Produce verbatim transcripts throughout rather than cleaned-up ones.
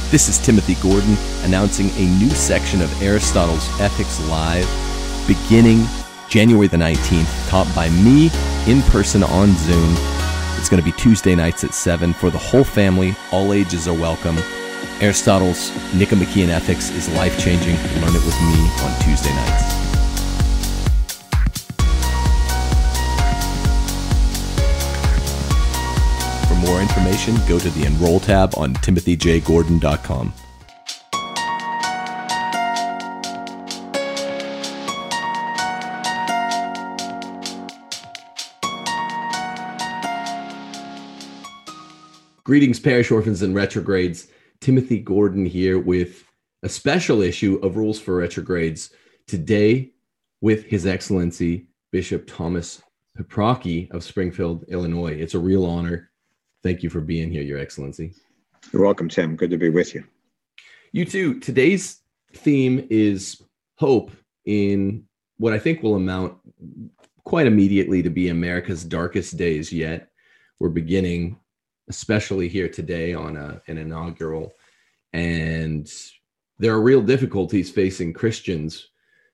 This is Timothy Gordon announcing a new section of Aristotle's Ethics Live beginning January the nineteenth, taught by me in person on Zoom. It's going to be Tuesday nights at seven for the whole family. All ages are welcome. Aristotle's Nicomachean Ethics is life-changing. Learn it with me on Tuesday nights. For more information, go to the Enroll tab on timothy j gordon dot com. Greetings, parish orphans and retrogrades. Timothy Gordon here with a special issue of Rules for Retrogrades today with His Excellency Bishop Thomas Peprocki of Springfield, Illinois. It's a real honor. Thank you for being here, Your Excellency. You're welcome, Tim. Good to be with you. You too. Today's theme is hope in what I think will amount quite immediately to be America's darkest days yet. We're beginning, especially here today, on a, an inaugural, and there are real difficulties facing Christians.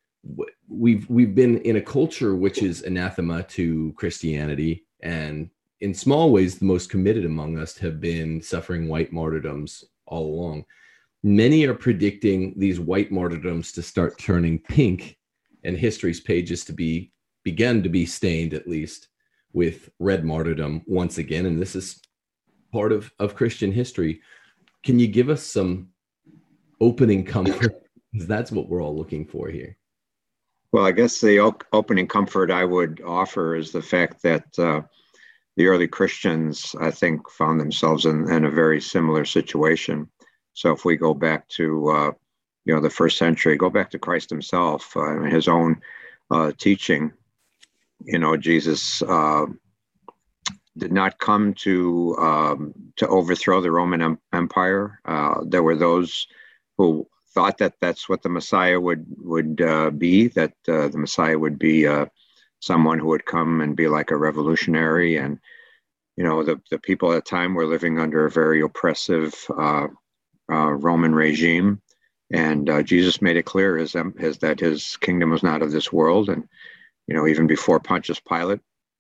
We've we've been in a culture which is anathema to Christianity, and in small ways, the most committed among us have been suffering white martyrdoms all along. Many are predicting these white martyrdoms to start turning pink and history's pages to be begun to be stained, at least, with red martyrdom once again. And this is part of, of Christian history. Can you give us some opening comfort? Because that's what we're all looking for here. Well, I guess the op- opening comfort I would offer is the fact that uh, the early Christians, I think, found themselves in, in a very similar situation. So if we go back to, uh, you know, the first century, go back to Christ himself, uh, his own uh, teaching, you know, Jesus uh, did not come to um, to overthrow the Roman em- Empire. Uh, there were those who thought that that's what the Messiah would would uh, be, that uh, the Messiah would be uh, someone who would come and be like a revolutionary. And, you know, the, the people at the time were living under a very oppressive uh, uh, Roman regime. And uh, Jesus made it clear his, his, that his kingdom was not of this world. And, you know, even before Pontius Pilate,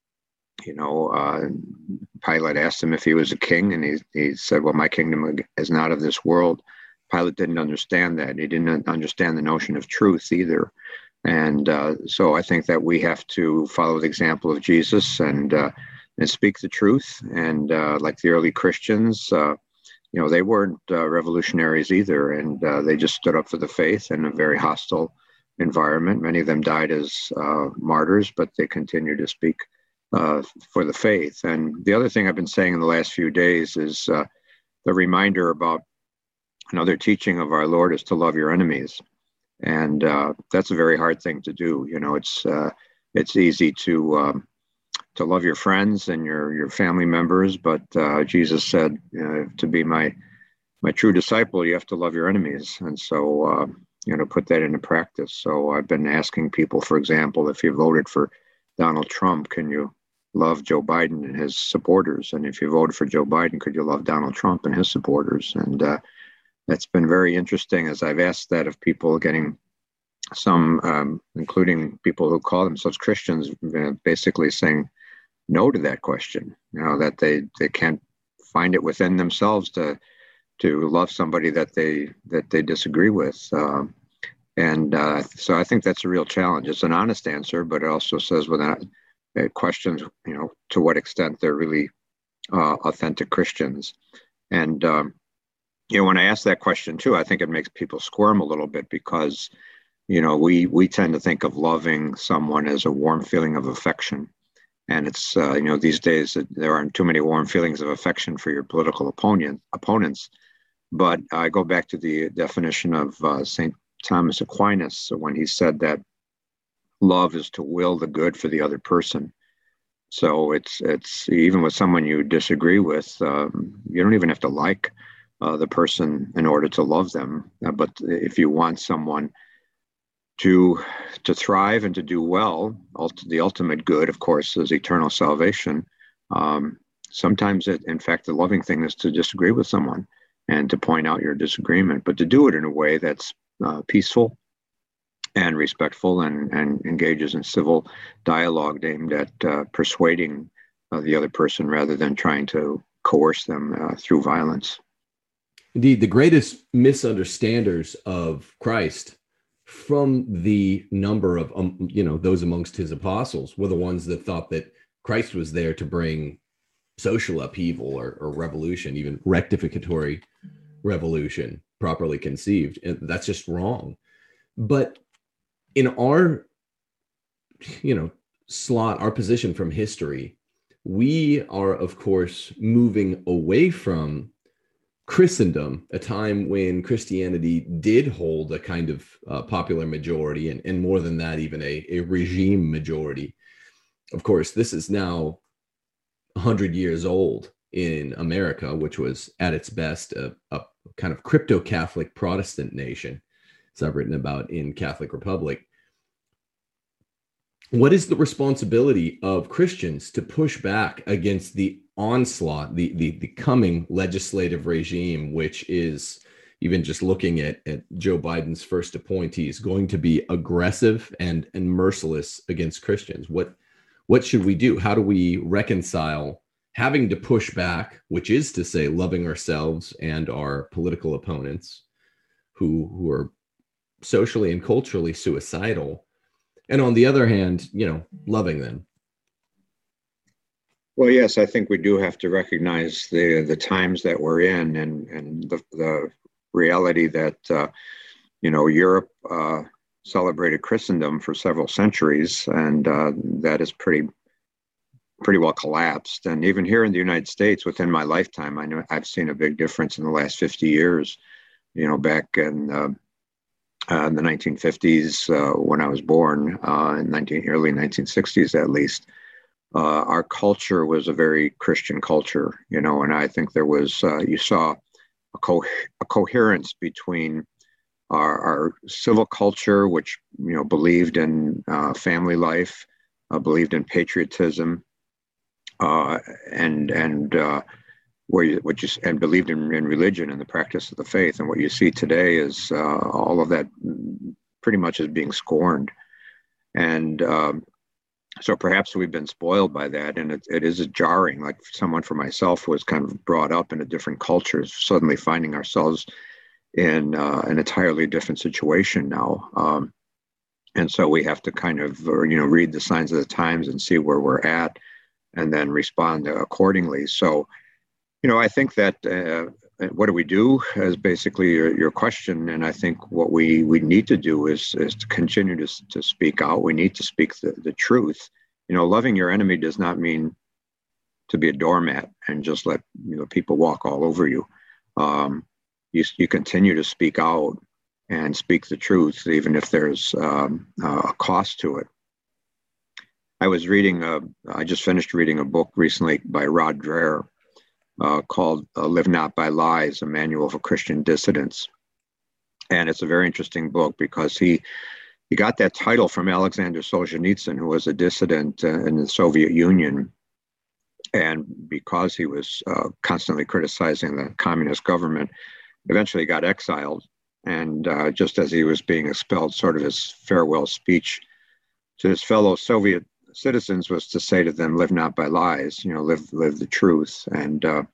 you know, uh, Pilate asked him if he was a king, and he, he said, well, my kingdom is not of this world. Pilate didn't understand that. He didn't understand the notion of truth either. And uh, so I think that we have to follow the example of Jesus and uh, and speak the truth. And uh, like the early Christians, uh, you know, they weren't uh, revolutionaries either. And uh, they just stood up for the faith in a very hostile environment. Many of them died as uh, martyrs, but they continued to speak uh, for the faith. And the other thing I've been saying in the last few days is uh, the reminder about another teaching of our Lord is to love your enemies. And uh, that's a very hard thing to do. You know, it's uh, it's easy to um, to love your friends and your your family members, but uh, Jesus said, uh, to be my my true disciple, you have to love your enemies. And so, uh, you know, put that into practice. So I've been asking people, for example, if you voted for Donald Trump, can you love Joe Biden and his supporters? And if you voted for Joe Biden, could you love Donald Trump and his supporters? And uh, That's been very interesting as I've asked that of people, getting some, um, including people who call themselves Christians, uh, basically saying no to that question. You know, that they, they can't find it within themselves to to love somebody that they that they disagree with. Um, and uh, so I think that's a real challenge. It's an honest answer, but it also says without uh, questions, you know, to what extent they're really uh, authentic Christians. And um, You know, when I ask that question too, I think it makes people squirm a little bit because, you know, we we tend to think of loving someone as a warm feeling of affection. And it's, uh, you know, these days there aren't too many warm feelings of affection for your political opponent, opponents. But I go back to the definition of uh, Saint Thomas Aquinas when he said that love is to will the good for the other person. So it's, it's even with someone you disagree with, um, you don't even have to like Uh, the person in order to love them. Uh, but if you want someone to to thrive and to do well, ult- the ultimate good, of course, is eternal salvation. Um, sometimes, it, in fact, the loving thing is to disagree with someone and to point out your disagreement, but to do it in a way that's uh, peaceful and respectful, and, and engages in civil dialogue aimed at uh, persuading uh, the other person rather than trying to coerce them uh, through violence. Indeed, the greatest misunderstanders of Christ from the number of, um, you know, those amongst his apostles were the ones that thought that Christ was there to bring social upheaval or, or revolution, even rectificatory revolution, properly conceived. And that's just wrong. But in our, you know, slot, our position from history, we are, of course, moving away from Christendom, a time when Christianity did hold a kind of uh, popular majority, and, and more than that, even a, a regime majority. Of course, this is now one hundred years old in America, which was at its best a, a kind of crypto-Catholic Protestant nation, as I've written about in Catholic Republic. What is the responsibility of Christians to push back against the onslaught, the, the, the coming legislative regime, which is, even just looking at, at Joe Biden's first appointees, going to be aggressive and, and merciless against Christians? What, what should we do? How do we reconcile having to push back, which is to say loving ourselves and our political opponents who, who are socially and culturally suicidal, and on the other hand, you know, loving them? Well, yes, I think we do have to recognize the the times that we're in, and and the the reality that uh, you know, Europe uh, celebrated Christendom for several centuries, and uh, that is pretty pretty well collapsed. And even here in the United States, within my lifetime, I know I've seen a big difference in the last fifty years. You know, back in uh, Uh, in the nineteen fifties, uh, when I was born, uh, in nineteen, early nineteen sixties at least, uh, our culture was a very Christian culture, you know, and I think there was, uh, you saw a, co- a coherence between our, our civil culture, which, you know, believed in uh, family life, uh, believed in patriotism, uh, and, and, uh, where you, what you and believed in, in religion and the practice of the faith. And what you see today is uh, all of that pretty much is being scorned. And um, so perhaps we've been spoiled by that. And it, it is jarring, like someone for myself was kind of brought up in a different culture, suddenly finding ourselves in uh, an entirely different situation now. Um, and so we have to kind of, you know, read the signs of the times and see where we're at, and then respond accordingly. So, you know, I think that uh, what do we do is basically your, your question. And I think what we, we need to do is, is to continue to, to speak out. We need to speak the, the truth. You know, loving your enemy does not mean to be a doormat and just let, you know, people walk all over you. Um, you, you continue to speak out and speak the truth, even if there's um, a cost to it. I was reading, a, I just finished reading a book recently by Rod Dreher, Uh, called uh, Live Not by Lies, a Manual for Christian Dissidents. And it's a very interesting book because he he got that title from Alexander Solzhenitsyn, who was a dissident uh, in the Soviet Union. And because he was uh, constantly criticizing the communist government, eventually got exiled. And uh, just as he was being expelled, sort of his farewell speech to his fellow Soviet citizens was to say to them, live not by lies, you know, live live the truth. And uh,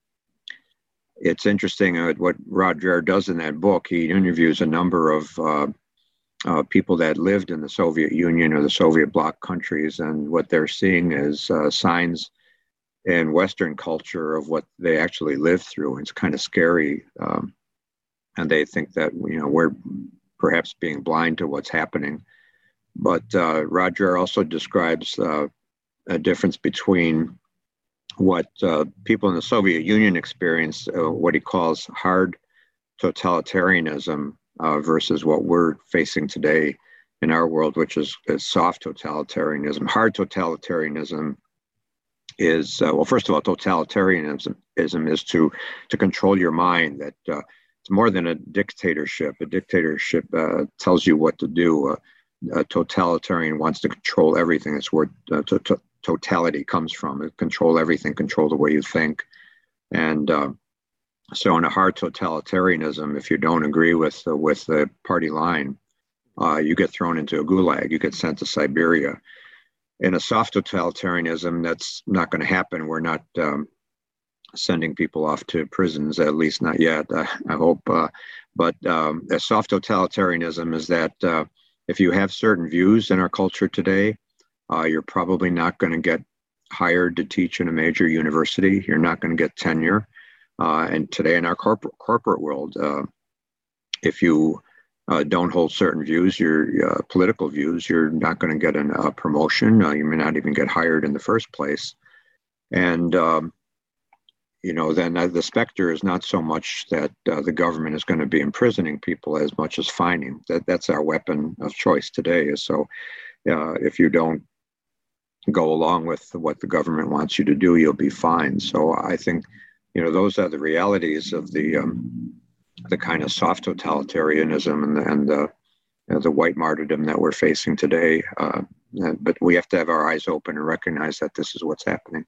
it's interesting uh, what Rod Dreher does in that book. He interviews a number of uh, uh, people that lived in the Soviet Union or the Soviet bloc countries, and what they're seeing is uh, signs in Western culture of what they actually lived through. It's kind of scary. Um, and they think that, you know, we're perhaps being blind to what's happening. But uh, Rod Dreher also describes uh, a difference between what uh, people in the Soviet Union experienced, uh, what he calls hard totalitarianism, uh, versus what we're facing today in our world, which is, is soft totalitarianism. Hard totalitarianism is, uh, well, first of all, totalitarianism is to, to control your mind. That uh, it's more than a dictatorship. A dictatorship uh, tells you what to do. Uh, A totalitarian wants to control everything. That's where uh, to, to, totality comes from. It control everything, control the way you think. And uh, So in a hard totalitarianism, if you don't agree with the, with the party line, uh, you get thrown into a gulag, you get sent to Siberia. In a soft totalitarianism, that's not going to happen. We're not um, sending people off to prisons, at least not yet, uh, I hope. Uh, but um, a soft totalitarianism is that uh, if you have certain views in our culture today, uh, you're probably not going to get hired to teach in a major university. You're not going to get tenure. Uh, and today in our corporate corporate world, uh, if you uh, don't hold certain views, your uh, political views, you're not going to get an, a promotion. Uh, you may not even get hired in the first place. And um, you know, then uh, the specter is not so much that uh, the government is going to be imprisoning people as much as fining. That that's our weapon of choice today. Is so uh, if you don't go along with what the government wants you to do, you'll be fined. So I think, you know, those are the realities of the um, the kind of soft totalitarianism and the, and the, you know, the white martyrdom that we're facing today. Uh, but we have to have our eyes open and recognize that this is what's happening.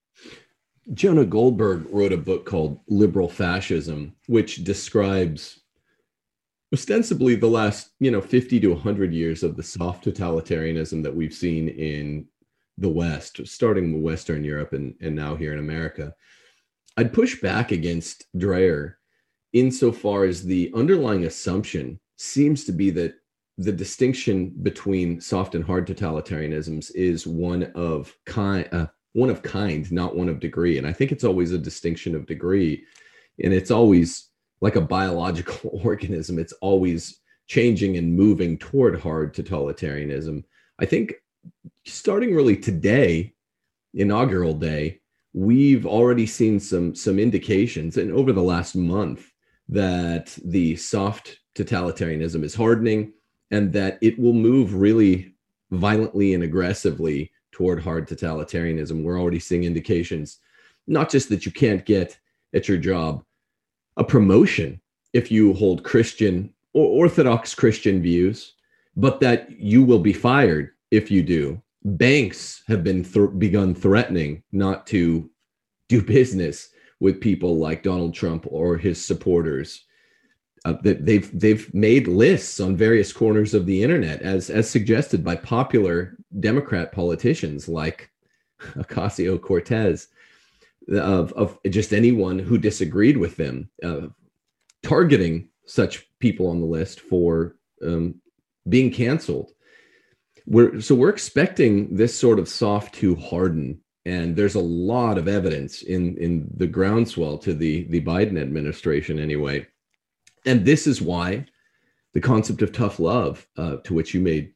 Jonah Goldberg wrote a book called Liberal Fascism, which describes ostensibly the last, you know, fifty to one hundred years of the soft totalitarianism that we've seen in the West, starting with Western Europe and, and now here in America. I'd push back against Dreher insofar as the underlying assumption seems to be that the distinction between soft and hard totalitarianisms is one of kind, uh, one of kind, not one of degree. And I think it's always a distinction of degree. And it's always like a biological organism. It's always changing and moving toward hard totalitarianism. I think starting really today, inaugural day, we've already seen some, some indications, and over the last month, that the soft totalitarianism is hardening and that it will move really violently and aggressively toward hard totalitarianism. We're already seeing indications, not just that you can't get at your job a promotion if you hold Christian or Orthodox Christian views, but that you will be fired if you do. Banks have been th- begun threatening not to do business with people like Donald Trump or his supporters. Uh, that they've they've made lists on various corners of the internet, as as suggested by popular Democrat politicians like Ocasio-Cortez, of of just anyone who disagreed with them, uh, targeting such people on the list for um, being canceled. We're so we're expecting this sort of soft to harden, and there's a lot of evidence in in the groundswell to the the Biden administration anyway. And this is why the concept of tough love, uh, to which you made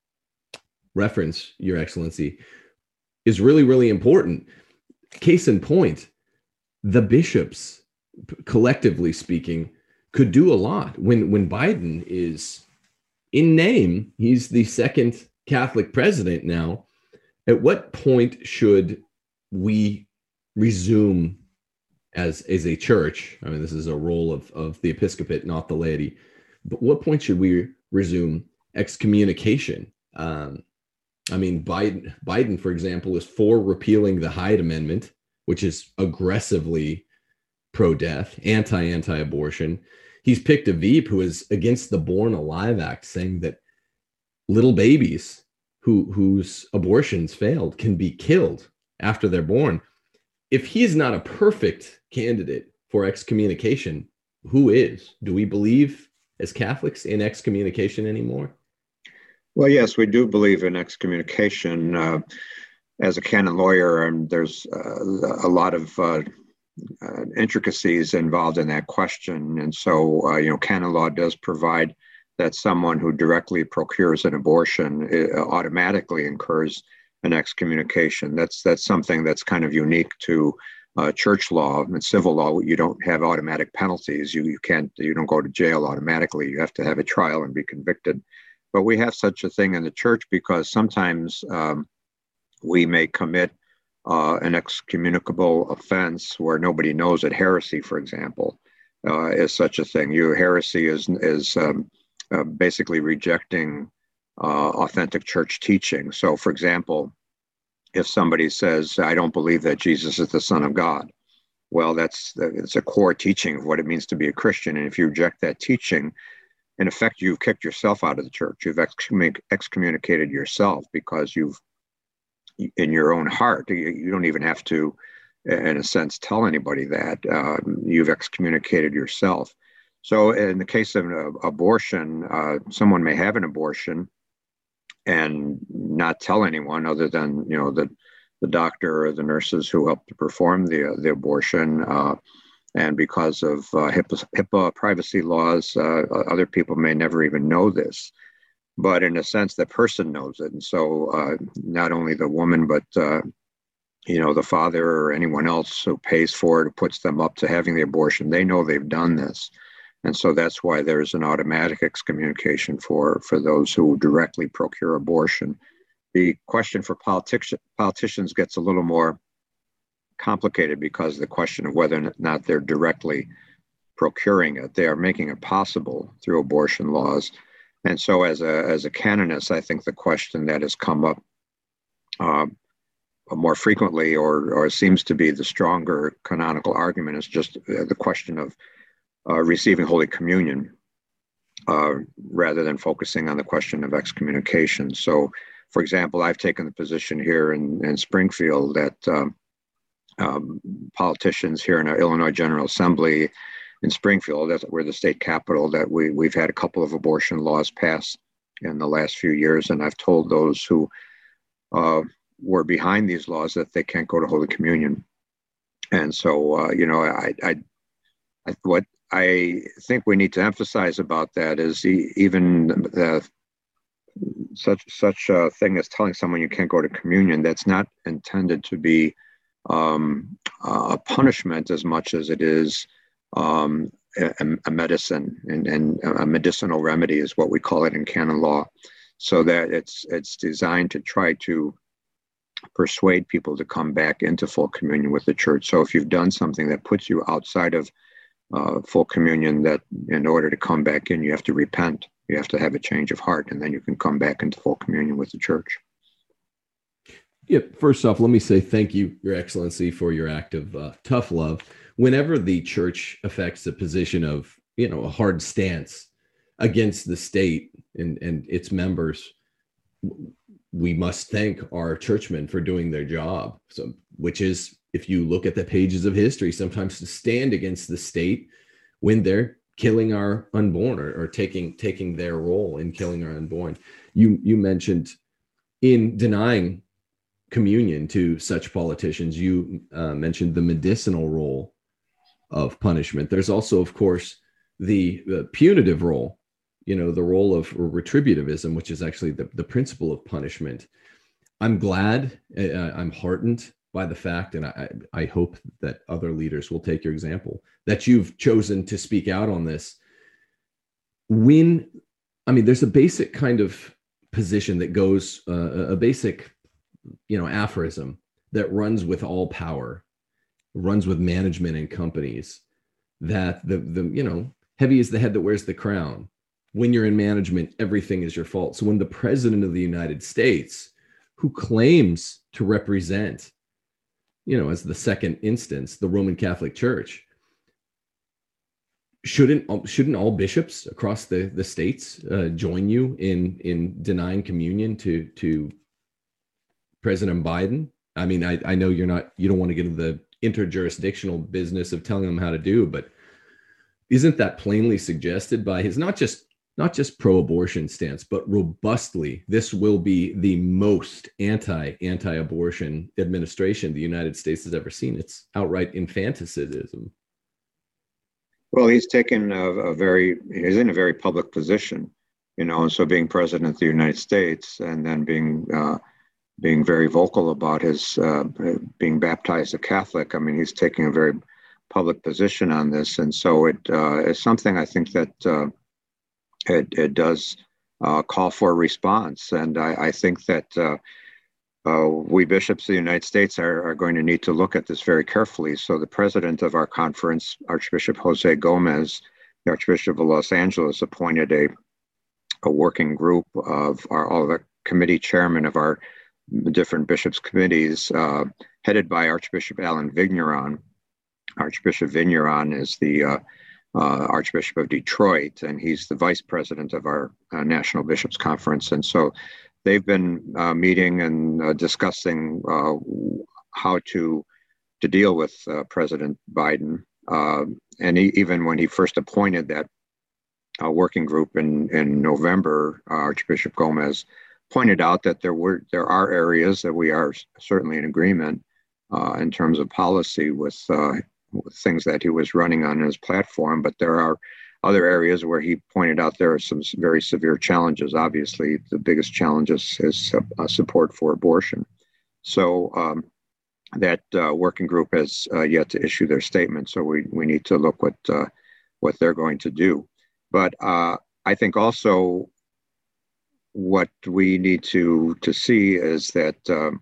reference, Your Excellency, is really, really important. Case in point, the bishops, collectively speaking, could do a lot. When, when Biden is, in name, he's the second Catholic president now, at what point should we resume as as a church? I mean, this is a role of, of the episcopate, not the laity. But what point should we resume excommunication? Um, I mean, Biden, Biden, for example, is for repealing the Hyde Amendment, which is aggressively pro-death, anti-anti-abortion. He's picked a Veep who is against the Born Alive Act, saying that little babies who whose abortions failed can be killed after they're born. If he's not a perfect candidate for excommunication, who is? Do we believe as Catholics in excommunication anymore? Well, yes, we do believe in excommunication. Uh, as a canon lawyer, and there's uh, a lot of uh, uh, intricacies involved in that question. And so, uh, you know, canon law does provide that someone who directly procures an abortion uh, automatically incurs an excommunication. That's that's something that's kind of unique to uh, church law and civil law. You don't have automatic penalties. You you can't you don't go to jail automatically. You have to have a trial and be convicted. But we have such a thing in the church because sometimes um, we may commit uh, an excommunicable offense where nobody knows it. Heresy, for example, uh, is such a thing. You heresy is is um, uh, basically rejecting Uh, authentic church teaching. So, for example, if somebody says, I don't believe that Jesus is the Son of God, well, that's it's a core teaching of what it means to be a Christian. And if you reject that teaching, in effect, you've kicked yourself out of the church. You've excommunicated yourself, because you've, in your own heart, you don't even have to, in a sense, tell anybody that. Uh, you've excommunicated yourself. So in the case of an abortion, uh, someone may have an abortion and not tell anyone other than, you know, the, the doctor or the nurses who helped to perform the, the abortion. Uh, and because of uh, HIPAA, HIPAA privacy laws, uh, other people may never even know this. But in a sense, the person knows it. And so uh, not only the woman, but, uh, you know, the father or anyone else who pays for it, who puts them up to having the abortion, they know they've done this. And so that's why there's an automatic excommunication for, for those who directly procure abortion. The question for politics, politicians gets a little more complicated, because of the question of whether or not they're directly procuring it. They are making it possible through abortion laws. And so as a, as a canonist, I think the question that has come up uh, more frequently, or, or seems to be the stronger canonical argument, is just uh, the question of uh, receiving Holy Communion, uh, rather than focusing on the question of excommunication. So, for example, I've taken the position here in, in Springfield that um, um, politicians here in our Illinois General Assembly in Springfield, that's we're the state capital, that we, we've had a couple of abortion laws passed in the last few years. And I've told those who uh, were behind these laws that they can't go to Holy Communion. And so, uh, you know, I, I, I, what I think we need to emphasize about that is e- even the, such such a thing as telling someone you can't go to communion, that's not intended to be um, a punishment as much as it is um, a, a medicine, and, and a medicinal remedy is what we call it in canon law. So that it's it's designed to try to persuade people to come back into full communion with the church. So if you've done something that puts you outside of uh, full communion, that in order to come back in, you have to repent. You have to have a change of heart, and then you can come back into full communion with the church. Yeah, first off, let me say thank you, Your Excellency, for your act of uh, tough love. Whenever the church affects a position of, you know, a hard stance against the state and, and its members, we must thank our churchmen for doing their job. So, which is, if you look at the pages of history, sometimes to stand against the state when they're killing our unborn, or, or taking taking their role in killing our unborn. You you mentioned in denying communion to such politicians, you uh, mentioned the medicinal role of punishment. There's also, of course, the, the punitive role, you know, the role of retributivism, which is actually the, the principle of punishment. I'm glad, uh, I'm heartened by the fact, and I, I hope that other leaders will take your example, that you've chosen to speak out on this. When, I mean, there's a basic kind of position that goes, uh, a basic, you know, aphorism that runs with all power, runs with management and companies, that the, the, you know, heavy is the head that wears the crown. When you're in management, everything is your fault. So when the president of the United States, who claims to represent, you know, as the second instance, the Roman Catholic Church, shouldn't shouldn't all bishops across the the states uh, join you in in denying communion to to President Biden? I mean, I, I know you're not, you don't want to get into the interjurisdictional business of telling them how to do, but isn't that plainly suggested by his not just not just pro-abortion stance, but robustly, this will be the most anti anti-abortion administration the United States has ever seen? It's outright infanticidism. Well, he's taken a, a very, he's in a very public position, you know, and so being president of the United States, and then being uh, being very vocal about his uh, being baptized a Catholic. I mean, he's taking a very public position on this. And so it uh, is something I think that uh, it, it does uh, call for a response. And I, I think that uh, uh, we bishops of the United States are, are going to need to look at this very carefully. So the president of our conference, Archbishop Jose Gomez, the Archbishop of Los Angeles, appointed a, a working group of our, all the committee chairmen of our different bishops' committees, uh, headed by Archbishop Alan Vigneron, Archbishop Vigneron is the uh, uh, Archbishop of Detroit, and he's the vice president of our uh, National Bishops Conference. And so they've been uh, meeting and uh, discussing uh, how to to deal with uh, President Biden. Uh, and he, even when he first appointed that uh, working group in in November, uh, Archbishop Gomez pointed out that there were there are areas that we are certainly in agreement uh, in terms of policy with, uh, with things that he was running on his platform, but there are other areas where he pointed out there are some very severe challenges. Obviously, the biggest challenge is, is uh, support for abortion. So um, that uh, working group has uh, yet to issue their statement, so we we need to look what uh, what they're going to do. But uh, I think also what we need to to see is that um,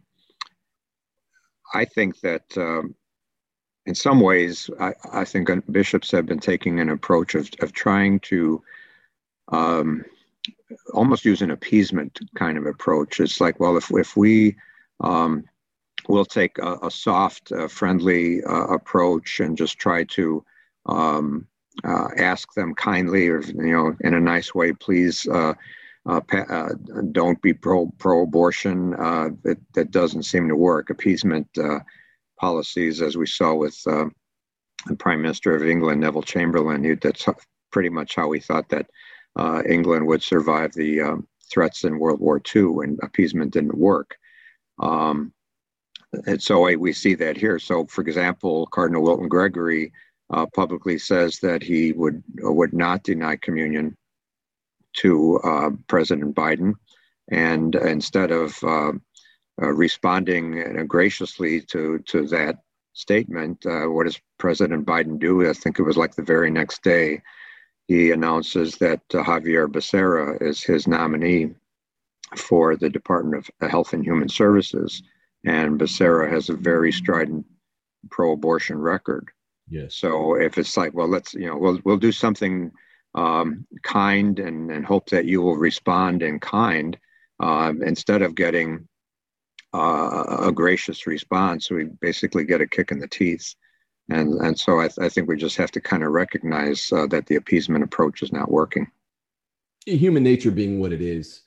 I think that um, in some ways, I, I think bishops have been taking an approach of, of trying to um, almost use an appeasement kind of approach. It's like, well, if, if we um, will take a, a soft, uh, friendly uh, approach and just try to um, uh, ask them kindly or, you know, in a nice way, please, uh, Uh, uh, don't be pro pro abortion. Uh, that that doesn't seem to work. Appeasement uh, policies, as we saw with uh, the Prime Minister of England, Neville Chamberlain, he, that's pretty much how we thought that uh, England would survive the um, threats in World War Two, and appeasement didn't work. Um, and so we see that here. So, for example, Cardinal Wilton Gregory uh, publicly says that he would would not deny communion to uh, President Biden, and instead of uh, uh, responding uh, graciously to to that statement, uh, what does President Biden do? I think it was like the very next day, he announces that uh, Javier Becerra is his nominee for the Department of Health and Human Services, and Becerra has a very strident pro-abortion record. Yes. So if it's like, well, let's you know, we'll we'll do something Um, kind and, and hope that you will respond in kind um, instead of getting uh, a gracious response. We basically get a kick in the teeth. And, and so I, th- I think we just have to kind of recognize uh, that the appeasement approach is not working. Human nature being what it is,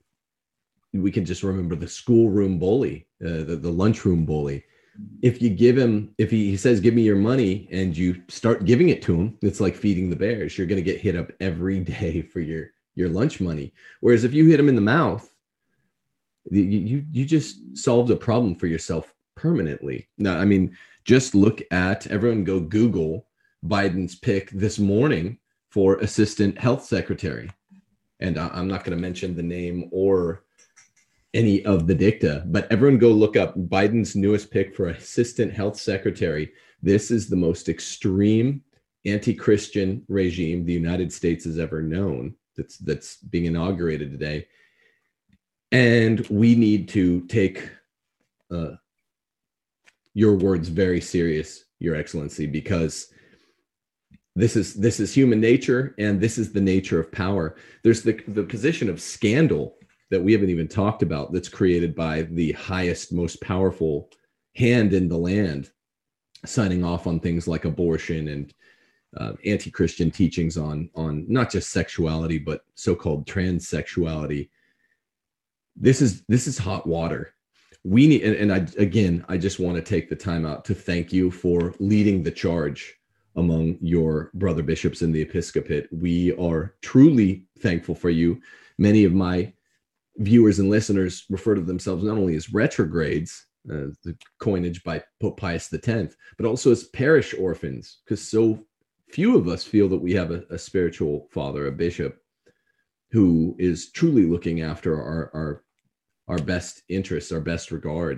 we can just remember the schoolroom bully, uh, the, the lunchroom bully. If you give him, if he, he says, give me your money, and you start giving it to him, it's like feeding the bears. You're going to get hit up every day for your, your lunch money. Whereas if you hit him in the mouth, you, you, you just solved a problem for yourself permanently. Now, I mean, just look at, everyone go Google Biden's pick this morning for assistant health secretary. And I, I'm not going to mention the name or any of the dicta, but everyone go look up Biden's newest pick for assistant health secretary. This is the most extreme anti-Christian regime the United States has ever known that's that's being inaugurated today. And we need to take uh, your words very serious, Your Excellency, because this is this is human nature, and this is the nature of power. There's the, the position of scandal that we haven't even talked about, that's created by the highest, most powerful hand in the land, signing off on things like abortion and uh, anti-Christian teachings on, on not just sexuality, but so-called transsexuality. This is, this is hot water. We need, and, and I, again, I just want to take the time out to thank you for leading the charge among your brother bishops in the episcopate. We are truly thankful for you. Many of my viewers and listeners refer to themselves not only as retrogrades, uh, the coinage by Pope Pius the tenth, but also as parish orphans, because so few of us feel that we have a, a spiritual father, a bishop, who is truly looking after our, our, our best interests, our best regard.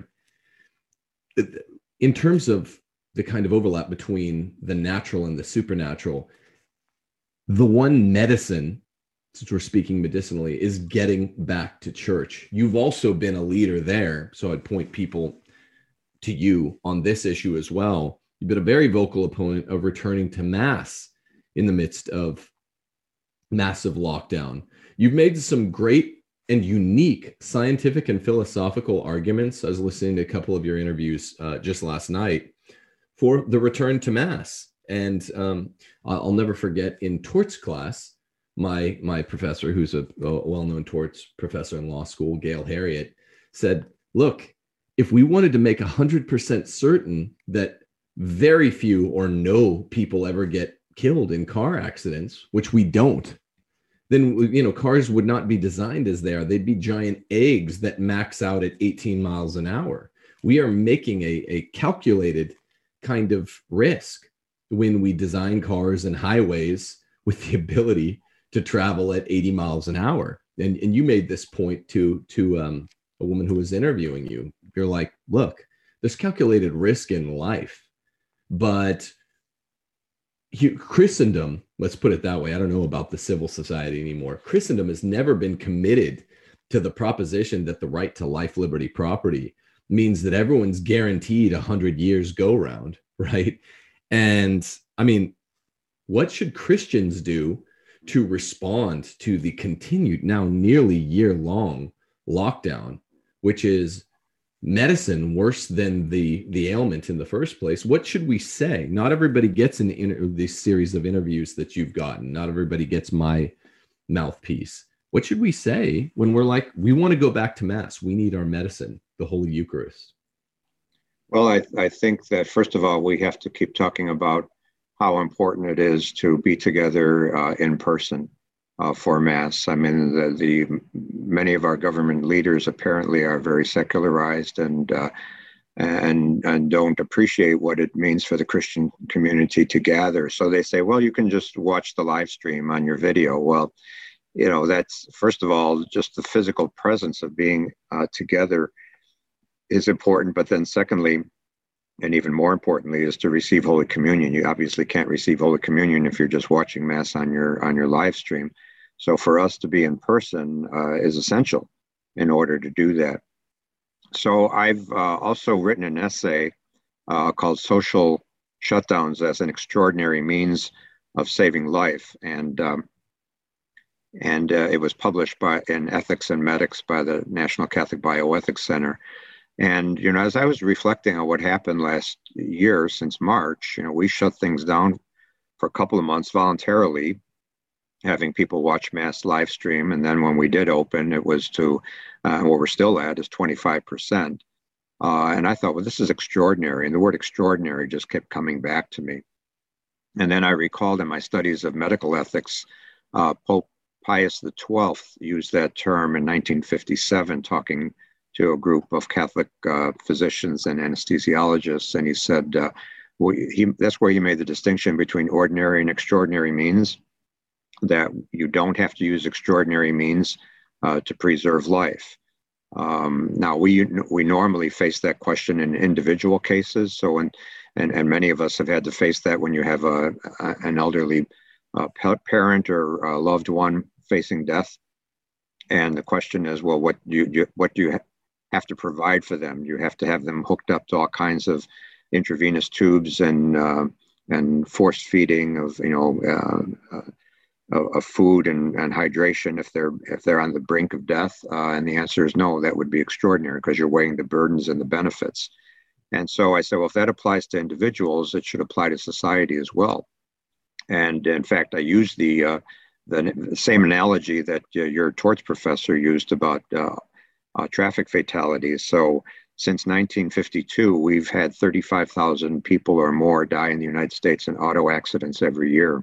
In terms of the kind of overlap between the natural and the supernatural, the one medicine, since we're speaking medicinally, is getting back to church. You've also been a leader there, so I'd point people to you on this issue as well. You've been a very vocal opponent of returning to Mass in the midst of massive lockdown. You've made some great and unique scientific and philosophical arguments. I was listening to a couple of your interviews uh, just last night, for the return to mass. And um, I'll never forget in torts class, my my professor, who's a, a well-known torts professor in law school, Gail Harriet, said, look, if we wanted to make one hundred percent certain that very few or no people ever get killed in car accidents, which we don't, then, you know, cars would not be designed as they are. They'd be giant eggs that max out at eighteen miles an hour. We are making a, a calculated kind of risk when we design cars and highways with the ability to travel at eighty miles an hour. And, and you made this point to, to um, a woman who was interviewing you. You're like, look, there's calculated risk in life, but Christendom, let's put it that way. I don't know about the civil society anymore. Christendom has never been committed to the proposition that the right to life, liberty, property means that everyone's guaranteed a hundred years go round, right? And I mean, what should Christians do to respond to the continued, now nearly year-long lockdown, which is medicine worse than the the ailment in the first place? What should we say? Not everybody gets in inter- this series of interviews that you've gotten. Not everybody gets my mouthpiece. What should we say when we're like, we want to go back to mass? We need our medicine, the Holy Eucharist. Well, I, I think that first of all, we have to keep talking about how important it is to be together uh, in person uh, for mass. I mean, the, the many of our government leaders apparently are very secularized and uh, and and don't appreciate what it means for the Christian community to gather. So they say, well, you can just watch the live stream on your video. Well, you know, that's first of all, just the physical presence of being uh, together is important. But then secondly, and even more importantly, is to receive Holy Communion. You obviously can't receive Holy Communion if you're just watching Mass on your on your live stream. So for us to be in person uh, is essential in order to do that. So I've uh, also written an essay uh, called Social Shutdowns as an Extraordinary Means of Saving Life. And um, and uh, it was published by in Ethics and Medics by the National Catholic Bioethics Center. And, you know, as I was reflecting on what happened last year since March, you know, we shut things down for a couple of months voluntarily, having people watch Mass live stream. And then when we did open, it was to, uh, what we're still at is twenty-five percent. Uh, and I thought, well, this is extraordinary. And the word extraordinary just kept coming back to me. And then I recalled in my studies of medical ethics, uh, Pope Pius the twelfth used that term in nineteen fifty-seven, talking to a group of Catholic uh, physicians and anesthesiologists. And he said, uh, well, he, that's where he made the distinction between ordinary and extraordinary means, that you don't have to use extraordinary means uh, to preserve life. Um, now, we we normally face that question in individual cases. So, when, and, and many of us have had to face that when you have a, a an elderly uh, parent or a loved one facing death. And the question is, well, what do you, you what do you ha- have to provide for them? You have to have them hooked up to all kinds of intravenous tubes and uh, and force feeding of you know uh, uh, of food and, and hydration if they're if they're on the brink of death. Uh, and the answer is no. That would be extraordinary because you're weighing the burdens and the benefits. And so I said, well, if that applies to individuals, it should apply to society as well. And in fact, I used the uh, the, the same analogy that uh, your torts professor used about uh, Uh, traffic fatalities. So since nineteen fifty-two, we've had thirty-five thousand people or more die in the United States in auto accidents every year.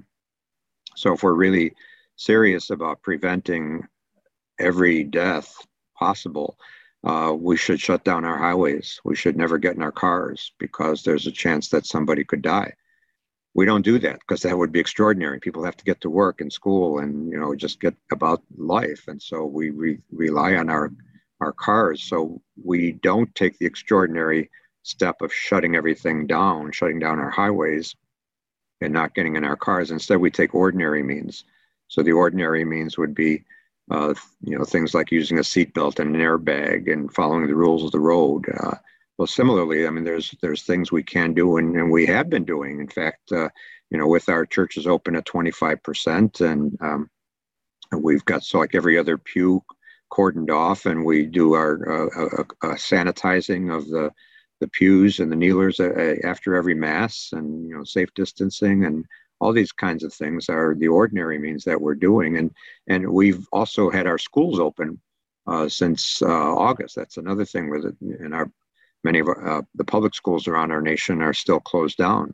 So if we're really serious about preventing every death possible, uh, we should shut down our highways. We should never get in our cars because there's a chance that somebody could die. We don't do that because that would be extraordinary. People have to get to work and school and, you know, just get about life. And so we re- rely on our our cars. So we don't take the extraordinary step of shutting everything down, shutting down our highways and not getting in our cars. Instead, we take ordinary means. So the ordinary means would be, uh, you know, things like using a seatbelt and an airbag and following the rules of the road. Uh, well, similarly, I mean, there's there's things we can do and, and we have been doing. In fact, uh, you know, with our churches open at twenty-five percent and um, we've got so like every other pew cordoned off, and we do our uh, uh, uh, sanitizing of the the pews and the kneelers uh, after every mass, and you know, safe distancing and all these kinds of things are the ordinary means that we're doing. And and we've also had our schools open uh, since uh, August. That's another thing with it. In our many of our, uh, the public schools around our nation are still closed down.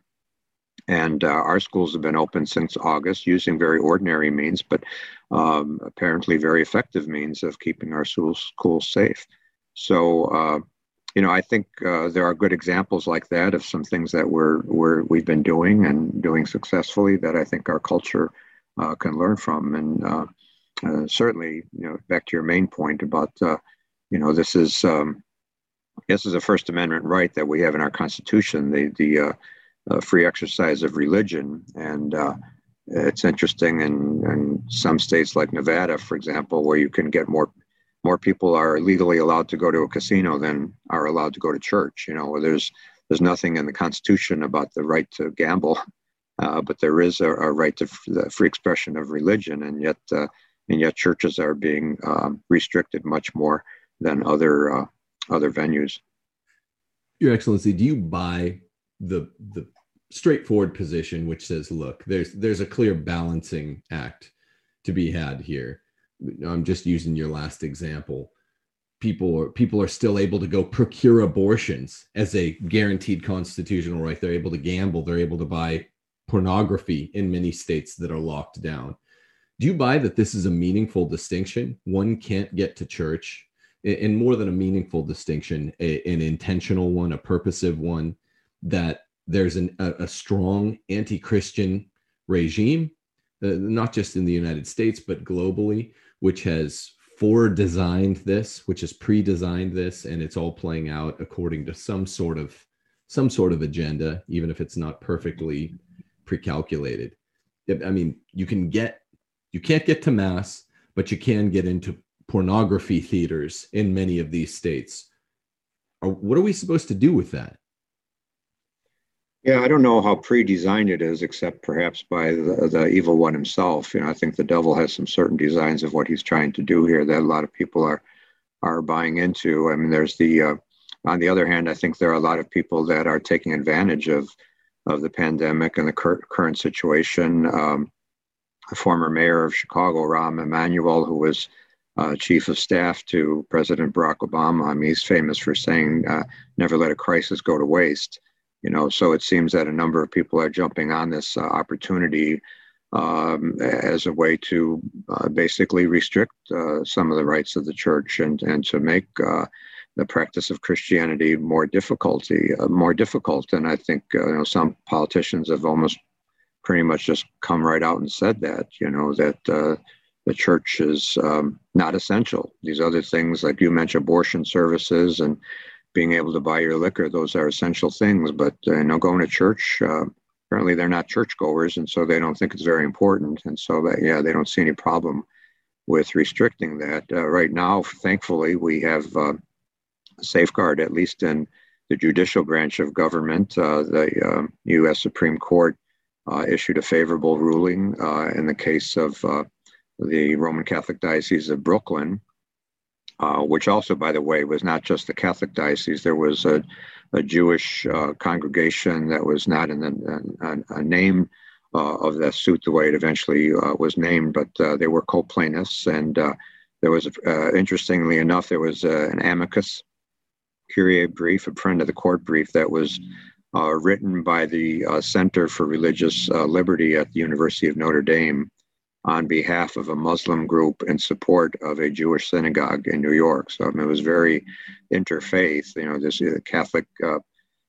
And uh, our schools have been open since August using very ordinary means, but um, apparently very effective means of keeping our schools, schools safe. So, uh, you know, I think uh, there are good examples like that of some things that we're, we're, we've been doing and doing successfully that I think our culture uh, can learn from. And uh, uh, certainly, you know, back to your main point about, uh, you know, this is um, this is a First Amendment right that we have in our Constitution, the the uh, uh, free exercise of religion. And uh, it's interesting in, in some states like Nevada, for example, where you can get more more people are legally allowed to go to a casino than are allowed to go to church. You know, there's there's nothing in the Constitution about the right to gamble, uh, but there is a, a right to f- the free expression of religion, and yet uh, and yet churches are being um, restricted much more than other uh, other venues. Your Excellency, do you buy the the straightforward position which says, look, there's there's a clear balancing act to be had here? I'm just using your last example. People are people are still able to go procure abortions as a guaranteed constitutional right. They're able to gamble. They're able to buy pornography in many states that are locked down. Do you buy that this is a meaningful distinction? One can't get to church, and more than a meaningful distinction, a, an intentional one, a purposive one, that there's an, a, a strong anti-Christian regime, uh, not just in the United States, but globally, which has fore-designed this, which has pre-designed this, and it's all playing out according to some sort of some sort of agenda, even if it's not perfectly pre-calculated. I mean, you can get, you can't get to mass, but you can get into pornography theaters in many of these states. What are we supposed to do with that? Yeah, I don't know how pre-designed it is, except perhaps by the, the evil one himself. You know, I think the devil has some certain designs of what he's trying to do here that a lot of people are are buying into. I mean, there's the uh, on the other hand, I think there are a lot of people that are taking advantage of of the pandemic and the cur- current situation. Um, a former mayor of Chicago, Rahm Emanuel, who was uh, chief of staff to President Barack Obama, I mean, he's famous for saying, uh, "Never let a crisis go to waste." You know, so it seems that a number of people are jumping on this uh, opportunity um, as a way to uh, basically restrict uh, some of the rights of the church and and to make uh, the practice of Christianity more difficulty uh, more difficult. And I think uh, you know, some politicians have almost pretty much just come right out and said that, you know, that uh, the church is um, not essential. These other things, like you mentioned, abortion services and being able to buy your liquor, those are essential things. But uh, you know, going to church, uh, apparently they're not churchgoers, and so they don't think it's very important. And so that, yeah, they don't see any problem with restricting that. Uh, right now, thankfully, we have uh, a safeguard, at least in the judicial branch of government. Uh, the uh, U S Supreme Court uh, issued a favorable ruling uh, in the case of uh, the Roman Catholic Diocese of Brooklyn, Uh, which also, by the way, was not just the Catholic diocese. There was a, a Jewish uh, congregation that was not in the a, a name uh, of that suit the way it eventually uh, was named, but uh, they were co-plaintiffs. And uh, there was, uh, interestingly enough, there was uh, an amicus curiae brief, a friend of the court brief, that was uh, written by the uh, Center for Religious uh, Liberty at the University of Notre Dame on behalf of a Muslim group in support of a Jewish synagogue in New York. So I mean, it was very interfaith. You know, this uh, Catholic uh,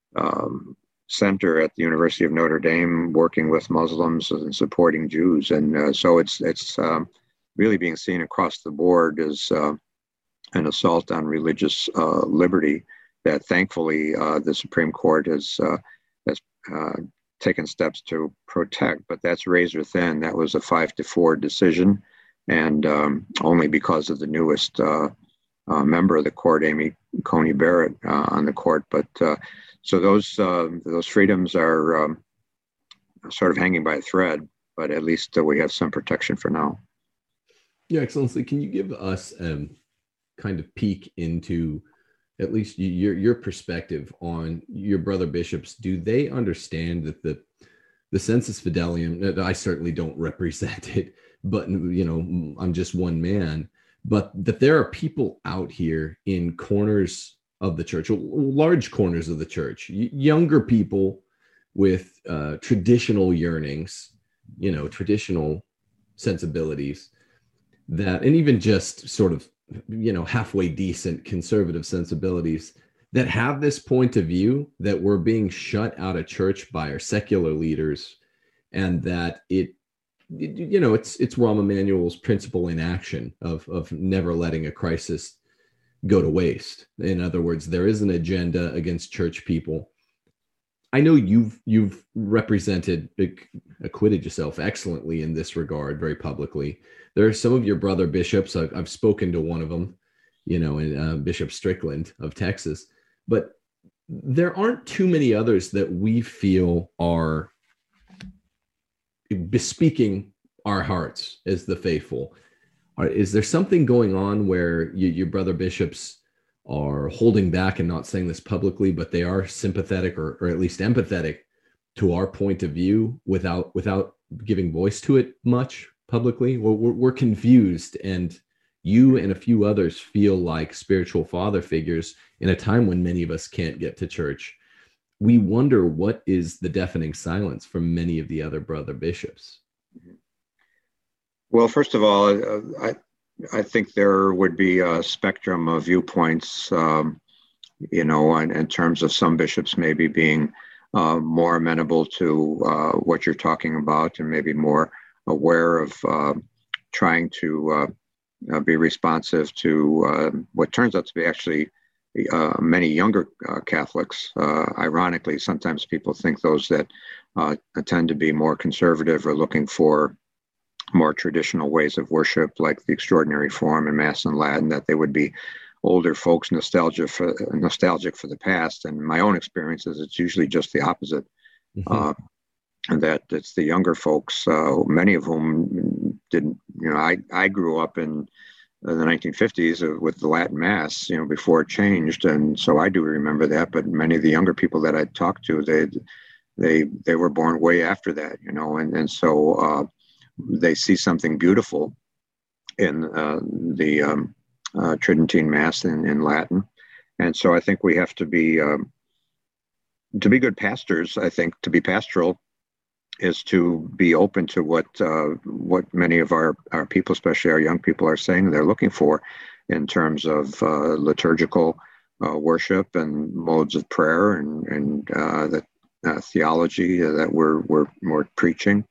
um, center at the University of Notre Dame working with Muslims and supporting Jews. And uh, so it's it's um, really being seen across the board as uh, an assault on religious uh, liberty that thankfully uh, the Supreme Court has, uh, has uh, taken steps to protect, but that's razor thin. That was a five to four decision, and um, only because of the newest uh, uh, member of the court, Amy Coney Barrett, uh, on the court. But uh, so those uh, those freedoms are um, sort of hanging by a thread, but at least uh, we have some protection for now. Yeah, Excellency, can you give us a kind of peek into at least your your perspective on your brother bishops, do they understand that the the sensus fidelium, I certainly don't represent it, but you know, I'm just one man, but that there are people out here in corners of the church, large corners of the church, younger people with uh, traditional yearnings, you know, traditional sensibilities, that, and even just sort of, you know, halfway decent conservative sensibilities, that have this point of view that we're being shut out of church by our secular leaders, and that it, you know, it's it's Rahm Emanuel's principle in action of of never letting a crisis go to waste. In other words, there is an agenda against church people. I know you've you've represented, acquitted yourself excellently in this regard, very publicly. There are some of your brother bishops. I've, I've spoken to one of them, you know, in uh, Bishop Strickland of Texas, but there aren't too many others that we feel are bespeaking our hearts as the faithful. Are, is there something going on where you, your brother bishops are holding back and not saying this publicly, but they are sympathetic or, or at least empathetic to our point of view without without giving voice to it much publicly? We're, we're, we're confused, and you and a few others feel like spiritual father figures in a time when many of us can't get to church. We wonder what is the deafening silence from many of the other brother bishops. Well, first of all, uh, I I think there would be a spectrum of viewpoints, um, you know, in, in terms of some bishops maybe being uh, more amenable to uh, what you're talking about, and maybe more aware of uh, trying to uh, uh, be responsive to uh, what turns out to be actually uh, many younger uh, Catholics. Uh, ironically, sometimes people think those that uh, tend to be more conservative or looking for more traditional ways of worship, like the extraordinary form and Mass in Latin, that they would be older folks nostalgia for, nostalgic for the past. And my own experience is it's usually just the opposite. Mm-hmm. Uh, and that it's the younger folks, uh, many of whom didn't, you know, I, I grew up in the nineteen fifties with the Latin Mass, you know, before it changed. And so I do remember that, but many of the younger people that I talked to, they, they, they were born way after that, you know, and, and so, uh, they see something beautiful in uh, the um, uh, Tridentine Mass in, in Latin. And so I think we have to be, um, to be good pastors, I think to be pastoral is to be open to what uh, what many of our, our people, especially our young people, are saying they're looking for in terms of uh, liturgical uh, worship and modes of prayer and, and uh, the uh, theology that we're, we're, we're preaching.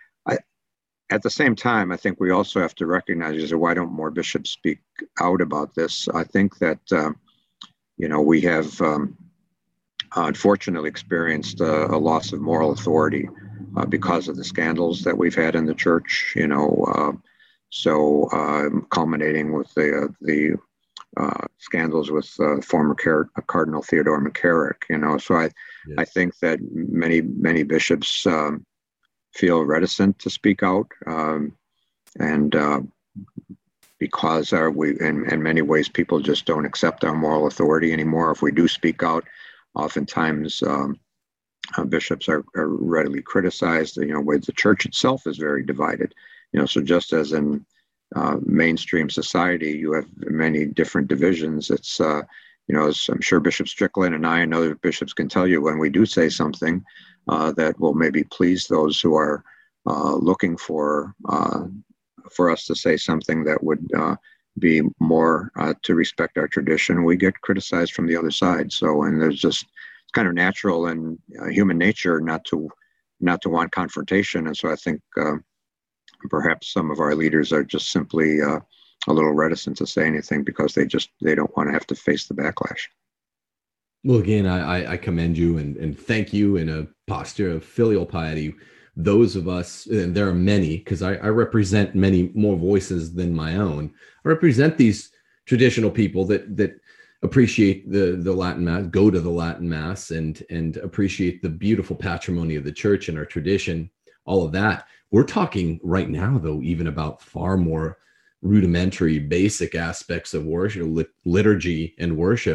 At the same time, I think we also have to recognize is why don't more bishops speak out about this? I think that, uh, you know, we have um, unfortunately experienced uh, a loss of moral authority uh, because of the scandals that we've had in the church, you know, uh, so uh, culminating with the, uh, the uh, scandals with uh, former Car- Cardinal Theodore McCarrick, you know, so I, yes. I think that many, many bishops um, feel reticent to speak out, um, and uh, because our, we, in, in many ways, people just don't accept our moral authority anymore. If we do speak out, oftentimes um, uh, bishops are, are readily criticized. You know, where the church itself is very divided. You know, so just as in uh, mainstream society, you have many different divisions. It's uh, you know, as I'm sure Bishop Strickland and I and other bishops can tell you, when we do say something uh, that will maybe please those who are uh, looking for uh, for us to say something that would uh, be more uh, to respect our tradition, we get criticized from the other side. So, and there's just, it's kind of natural and uh, human nature not to not to want confrontation. And so I think uh, perhaps some of our leaders are just simply uh, a little reticent to say anything because they just, they don't want to have to face the backlash. Well, again, I, I commend you and, and thank you in a posture of filial piety. Those of us, and there are many, because I, I represent many more voices than my own. I represent these traditional people that that appreciate the, the Latin Mass, go to the Latin Mass, and, and appreciate the beautiful patrimony of the church and our tradition, all of that. We're talking right now, though, even about far more rudimentary, basic aspects of worship, lit- liturgy and worship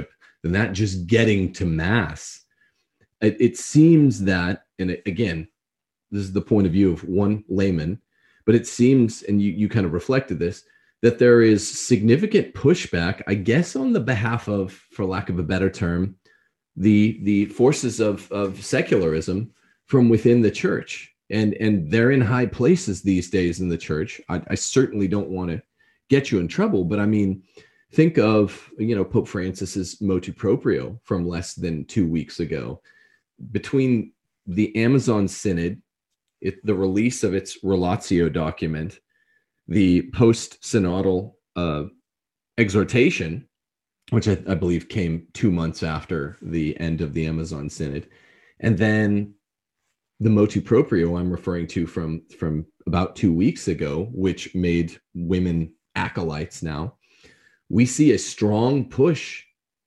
than that just getting to mass. It, it seems that, and it, again, this is the point of view of one layman, but it seems, and you, you kind of reflected this, that there is significant pushback, I guess, on the behalf of, for lack of a better term, the the forces of, of secularism from within the church. And, and they're in high places these days in the church. I, I certainly don't want to get you in trouble, but I mean, think of, you know, Pope Francis's motu proprio from less than two weeks ago. Between the Amazon Synod, it, the release of its Relatio document, the post-synodal uh, exhortation, which I, I believe came two months after the end of the Amazon Synod, and then the motu proprio I'm referring to from, from about two weeks ago, which made women acolytes now, we see a strong push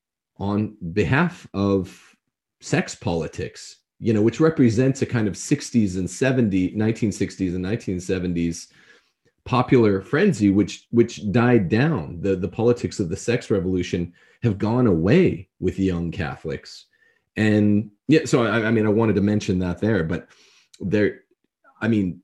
on behalf of sex politics, you know, which represents a kind of sixties and seventies, nineteen sixties and nineteen seventies popular frenzy, which which died down. The, the politics of the sex revolution have gone away with young Catholics. And yeah, so I, I mean, I wanted to mention that there, but there, I mean,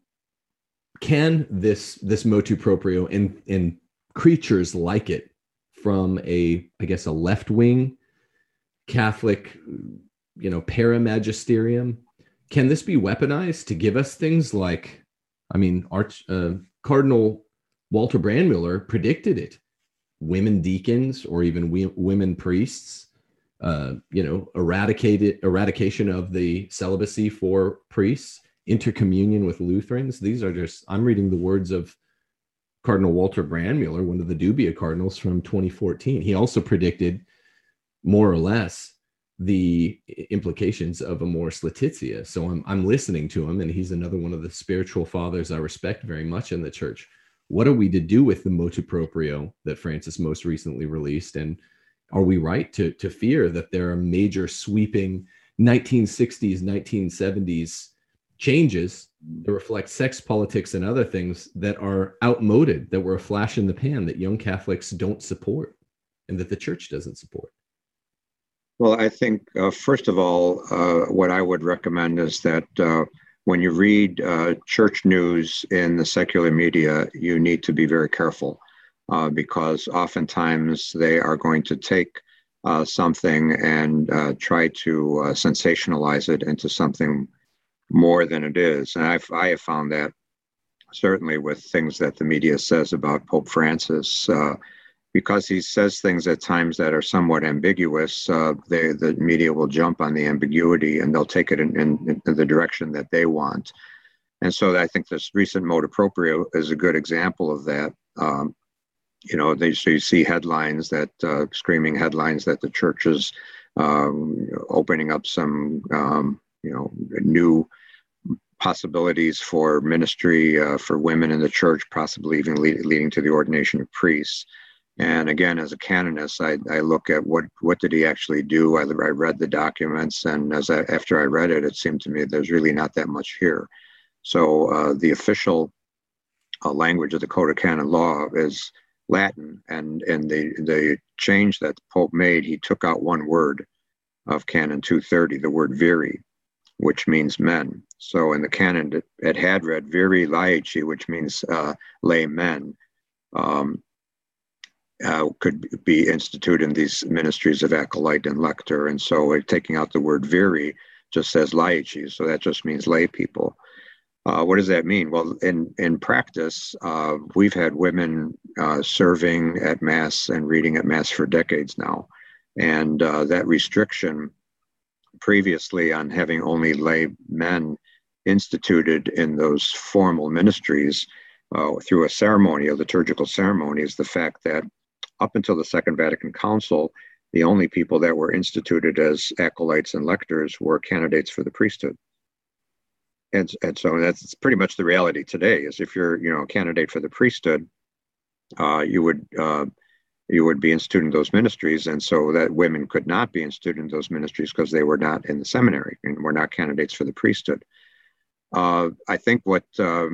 can this this motu proprio and, and creatures like it from a, I guess, a left-wing Catholic, you know, paramagisterium, can this be weaponized to give us things like, I mean, Arch, uh, Cardinal Walter Brandmüller predicted it, women deacons or even we, women priests, uh, you know, eradicated eradication of the celibacy for priests, intercommunion with Lutherans. These are just, I'm reading the words of Cardinal Walter Brandmüller, one of the Dubia cardinals from twenty fourteen. He also predicted more or less the implications of Amoris Laetitia. So I'm, I'm listening to him, and he's another one of the spiritual fathers I respect very much in the church. What are we to do with the motu proprio that Francis most recently released? And are we right to, to fear that there are major sweeping nineteen sixties, nineteen seventies changes that reflect sex politics and other things that are outmoded, that were a flash in the pan, that young Catholics don't support and that the church doesn't support? Well, I think, uh, first of all, uh, what I would recommend is that uh, when you read uh, church news in the secular media, you need to be very careful uh, because oftentimes they are going to take uh, something and uh, try to uh, sensationalize it into something more than it is. And I've, I have found that certainly with things that the media says about Pope Francis, uh, because he says things at times that are somewhat ambiguous, uh, they, the media will jump on the ambiguity and they'll take it in, in, in the direction that they want. And so I think this recent motu proprio is a good example of that. Um, you know, they, so you see headlines that, uh, screaming headlines that the church is um, opening up some, um, you know, new possibilities for ministry uh, for women in the church, possibly even lead, leading to the ordination of priests. And again, as a canonist, I, I look at what, what did he actually do? I, I read the documents, and as I, after I read it, it seemed to me there's really not that much here. So uh, the official uh, language of the Code of Canon Law is Latin, and, and the, the change that the Pope made, he took out one word of Canon two thirty, the word viri, which means men. So in the canon, it, it had read viri laici, which means uh, lay men. Um, Uh, could be instituted in these ministries of acolyte and lector. And so uh, taking out the word viri just says laici, so that just means lay people. Uh, what does that mean? Well, in, in practice, uh, we've had women uh, serving at Mass and reading at Mass for decades now. And uh, that restriction previously on having only lay men instituted in those formal ministries uh, through a ceremony, a liturgical ceremony, is the fact that up until the Second Vatican Council, the only people that were instituted as acolytes and lectors were candidates for the priesthood. And, and so that's pretty much the reality today, is if you're, you know, a candidate for the priesthood, uh, you would uh, you would be instituting those ministries. And so that women could not be instituted in those ministries because they were not in the seminary and were not candidates for the priesthood. Uh, I think what um,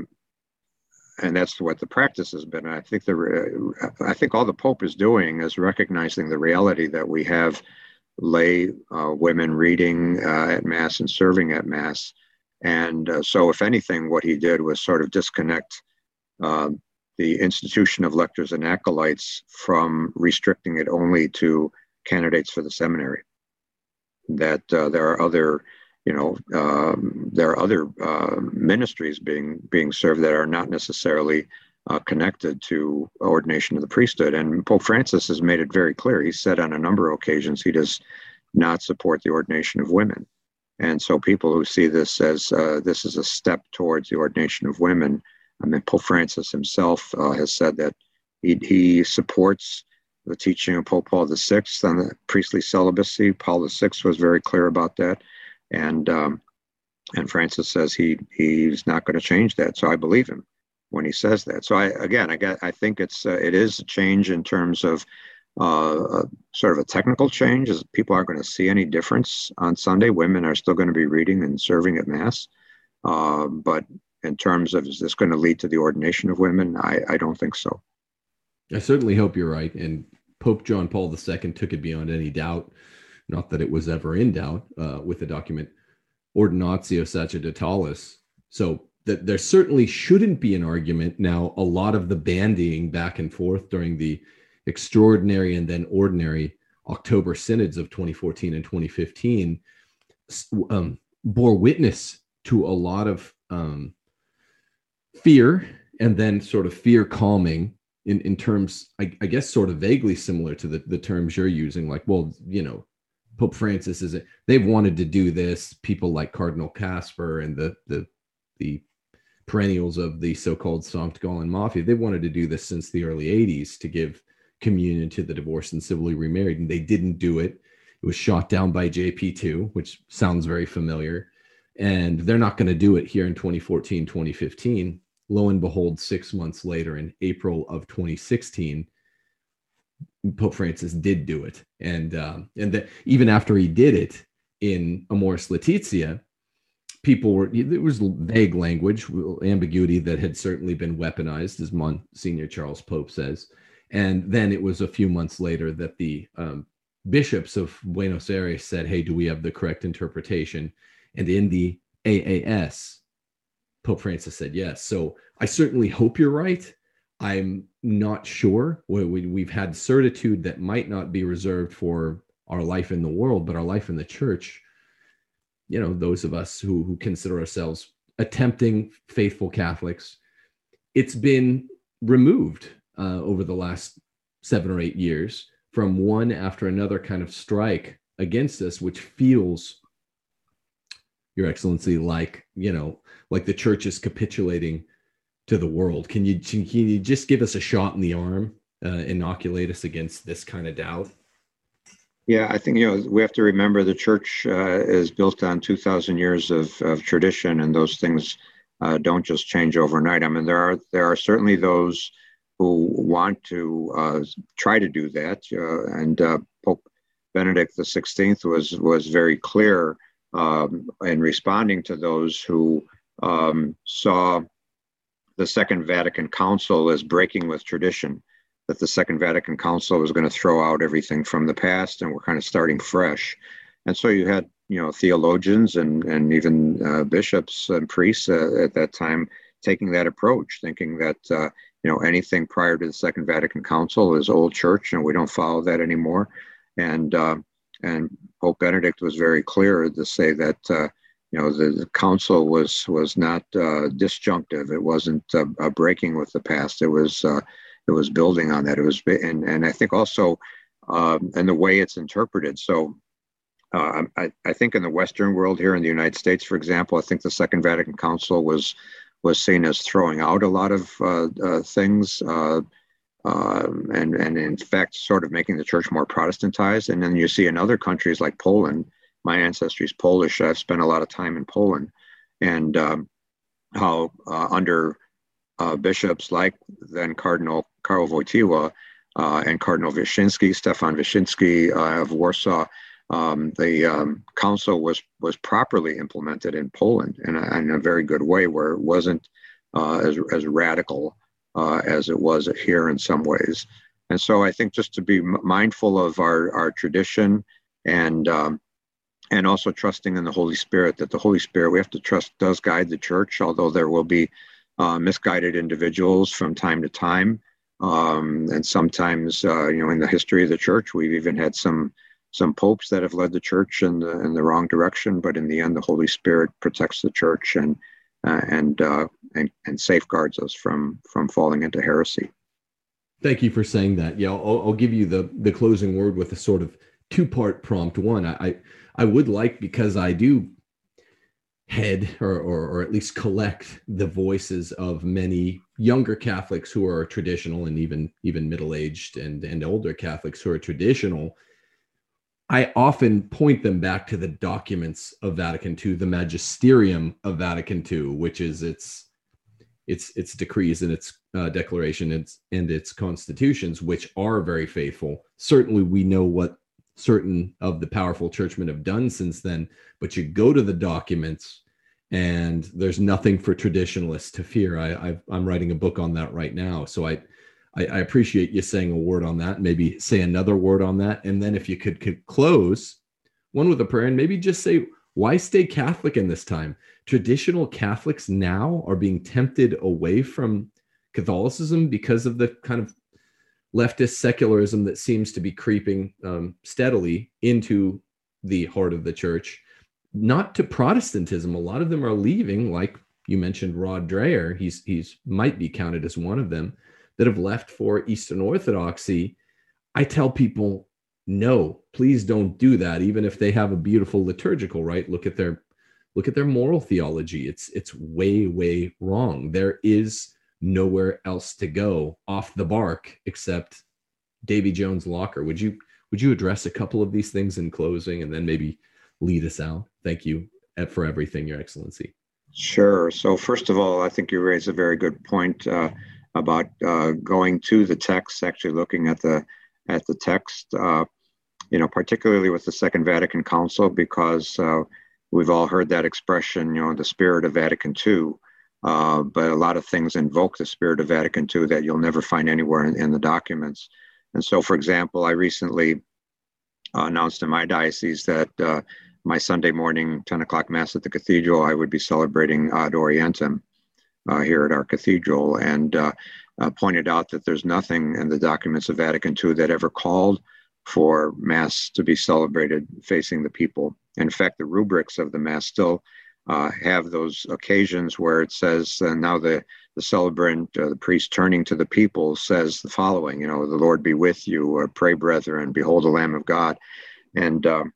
And that's what the practice has been. I think the I think all the Pope is doing is recognizing the reality that we have lay uh, women reading uh, at Mass and serving at Mass. And uh, so, if anything, what he did was sort of disconnect uh, the institution of lectors and acolytes from restricting it only to candidates for the seminary. That uh, there are other, you know, um, there are other uh, ministries being being served that are not necessarily uh, connected to ordination of the priesthood. And Pope Francis has made it very clear. He said on a number of occasions he does not support the ordination of women. And so people who see this as uh, this is a step towards the ordination of women, I mean, Pope Francis himself uh, has said that he, he supports the teaching of Pope Paul the Sixth on the priestly celibacy. Paul the Sixth was very clear about that. And um, and Francis says he he's not going to change that. So I believe him when he says that. So I again, I got, I think it's uh, it is a change in terms of uh, a, sort of a technical change, as people aren't going to see any difference on Sunday. Women are still going to be reading and serving at Mass. Uh, but in terms of, is this going to lead to the ordination of women? I, I don't think so. I certainly hope you're right. And Pope John Paul the Second took it beyond any doubt. Not that it was ever in doubt uh, with the document Ordinatio Sacerdotales. So that there certainly shouldn't be an argument. Now, a lot of the bandying back and forth during the extraordinary and then ordinary October synods of twenty fourteen and twenty fifteen um, bore witness to a lot of um, fear, and then sort of fear calming in, in terms, I, I guess, sort of vaguely similar to the, the terms you're using, like, well, you know, Pope Francis is, they've wanted to do this. People like Cardinal Casper and the the the perennials of the so-called Sankt Gallen Mafia, they wanted to do this since the early eighties to give communion to the divorced and civilly remarried, and they didn't do it. It was shot down by J P two, which sounds very familiar. And they're not going to do it here in twenty fourteen, twenty fifteen. Lo and behold, six months later, in April of twenty sixteen, Pope Francis did do it. And um, and that even after he did it in Amoris Laetitia, people were, there was vague language, ambiguity that had certainly been weaponized, as Monsignor Charles Pope says. And then it was a few months later that the um, bishops of Buenos Aires said, hey, do we have the correct interpretation? And in the A A S, Pope Francis said yes. So I certainly hope you're right. I'm not sure. We, we, we've had certitude that might not be reserved for our life in the world, but our life in the church. You know, those of us who, who consider ourselves attempting faithful Catholics, it's been removed uh, over the last seven or eight years from one after another kind of strike against us, which feels, Your Excellency, like, you know, like the church is capitulating to the world. Can you, can you just give us a shot in the arm, uh, inoculate us against this kind of doubt? Yeah, I think, you know, we have to remember the church uh, is built on two thousand years of, of tradition, and those things uh, don't just change overnight. I mean, there are there are certainly those who want to uh, try to do that, uh, and uh, Pope Benedict the sixteenth was was very clear um, in responding to those who um, saw the Second Vatican Council as breaking with tradition, that the Second Vatican Council was going to throw out everything from the past and we're kind of starting fresh. And so you had, you know, theologians and, and even uh, bishops and priests uh, at that time taking that approach, thinking that, uh, you know, anything prior to the Second Vatican Council is old church and we don't follow that anymore. And uh, and Pope Benedict was very clear to say that, uh, you know, the, the council was was not uh, disjunctive. It wasn't uh, a breaking with the past. It was uh, it was building on that. It was, and and I think also, um, and the way it's interpreted. So, uh, I I think in the Western world, here in the United States, for example, I think the Second Vatican Council was was seen as throwing out a lot of uh, uh, things, uh, uh, and and in fact, sort of making the church more Protestantized. And then you see in other countries like Poland. My ancestry is Polish. I've spent a lot of time in Poland, and um, how uh, under uh, bishops like then Cardinal Karol Wojtyła uh, and Cardinal Wyszynski, Stefan Wyszynski uh, of Warsaw, um, the um, council was was properly implemented in Poland in a, in a very good way, where it wasn't uh, as as radical uh, as it was here in some ways. And so I think just to be mindful of our our tradition. and um, and also trusting in the Holy Spirit, that the Holy Spirit, we have to trust, does guide the church, although there will be uh, misguided individuals from time to time. Um, and sometimes, uh, you know, in the history of the church, we've even had some some popes that have led the church in the, in the wrong direction. But in the end, the Holy Spirit protects the church and uh, and, uh, and and safeguards us from from falling into heresy. Thank you for saying that. Yeah, I'll, I'll give you the the closing word with a sort of two-part prompt. One, I I would like, because I do head or, or or at least collect the voices of many younger Catholics who are traditional, and even even middle-aged and and older Catholics who are traditional. I often point them back to the documents of Vatican two, the magisterium of Vatican two, which is its its its decrees and its uh, declaration and its, and its constitutions, which are very faithful. Certainly, we know what certain of the powerful churchmen have done since then, but you go to the documents and there's nothing for traditionalists to fear. I, I've, I'm writing a book on that right now. So I, I, I appreciate you saying a word on that, maybe say another word on that. And then if you could, could close one with a prayer and maybe just say, why stay Catholic in this time? Traditional Catholics now are being tempted away from Catholicism because of the kind of leftist secularism that seems to be creeping um, steadily into the heart of the church, not to Protestantism. A lot of them are leaving, like you mentioned Rod Dreher. He's he's might be counted as one of them, that have left for Eastern Orthodoxy. I tell people, no, please don't do that. Even if they have a beautiful liturgical rite, look at their look at their moral theology. It's it's way, way wrong. There is nowhere else to go off the bark except Davy Jones' locker. Would you would you address a couple of these things in closing and then maybe lead us out? Thank you for everything, Your Excellency. Sure. So first of all, I think you raise a very good point uh, about uh, going to the text, actually looking at the at the text, uh, you know, particularly with the Second Vatican Council, because uh, we've all heard that expression, you know, the spirit of Vatican two. Uh, but a lot of things invoke the spirit of Vatican two that you'll never find anywhere in, in the documents. And so, for example, I recently uh, announced in my diocese that uh, my Sunday morning ten o'clock Mass at the cathedral, I would be celebrating Ad Orientem uh, here at our cathedral, and uh, uh, pointed out that there's nothing in the documents of Vatican two that ever called for Mass to be celebrated facing the people. In fact, the rubrics of the Mass still uh, have those occasions where it says, uh, now the, the celebrant, uh, the priest turning to the people says the following, you know, the Lord be with you, or pray, brethren, behold the Lamb of God. And um,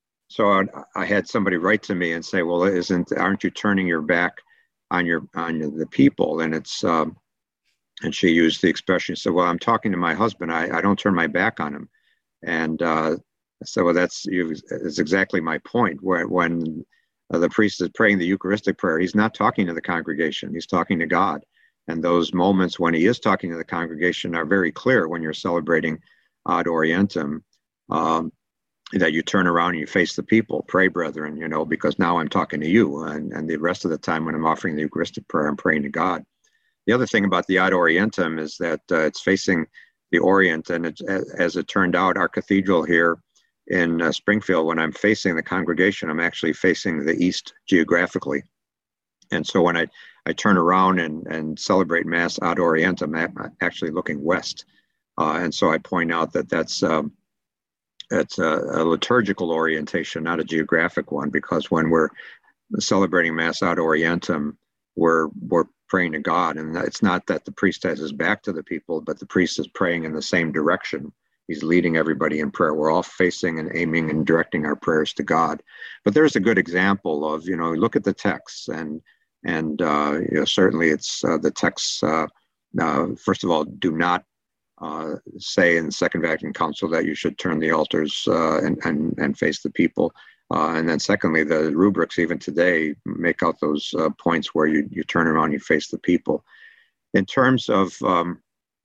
so I, I had somebody write to me and say, well, isn't, aren't you turning your back on your, on the people? And it's, um, and she used the expression, she said, well, I'm talking to my husband. I, I don't turn my back on him. And uh, so well, that's, is exactly my point. Where, when uh, the priest is praying the Eucharistic prayer, he's not talking to the congregation, he's talking to God. And those moments when he is talking to the congregation are very clear when you're celebrating Ad Orientem, um, that you turn around and you face the people, pray, brethren, you know, because now I'm talking to you. And, and the rest of the time when I'm offering the Eucharistic prayer, I'm praying to God. The other thing about the Ad Orientem is that uh, it's facing the Orient. And it's, as it turned out, our cathedral here in uh, Springfield, when I'm facing the congregation, I'm actually facing the east geographically. And so when I, I turn around and, and celebrate Mass Ad Orientem, I'm actually looking west. Uh, and so I point out that that's, um, that's a, a liturgical orientation, not a geographic one, because when we're celebrating Mass Ad Orientem, we're, we're praying to God. And it's not that the priest has his back to the people, but the priest is praying in the same direction. He's leading everybody in prayer. We're all facing and aiming and directing our prayers to God. But there's a good example of, you know, look at the texts, and and uh, you know, certainly it's uh, the texts, uh, uh, first of all, do not uh, say in the Second Vatican Council that you should turn the altars uh, and, and, and face the people. Uh, and then secondly, the rubrics even today make out those uh, points where you, you turn around, you face the people. In terms of, um,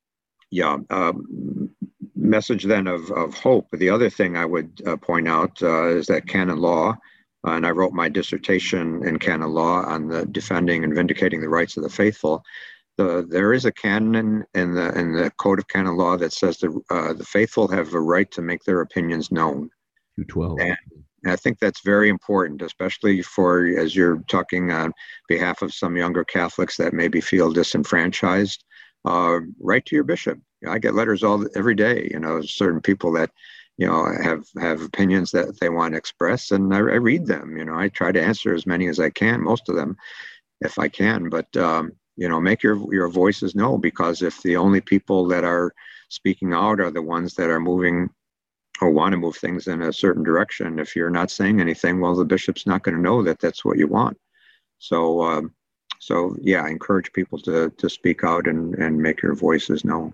yeah, um, message then of, of hope, the other thing I would uh, point out uh, is that canon law, uh, and I wrote my dissertation in canon law on the defending and vindicating the rights of the faithful. The, there is a canon in the, in the Code of Canon Law that says the, uh, the faithful have a right to make their opinions known. two twelve. And I think that's very important, especially for, as you're talking on behalf of some younger Catholics that maybe feel disenfranchised. Uh, write to your bishop. I get letters all every day. You know, certain people that, you know, have have opinions that they want to express, and I, I read them. You know, I try to answer as many as I can, most of them, if I can. But um, you know, make your your voices known, because if the only people that are speaking out are the ones that are moving or want to move things in a certain direction, if you're not saying anything, well, the bishop's not going to know that that's what you want. So. Um, So, yeah, I encourage people to to speak out and, and make your voices known.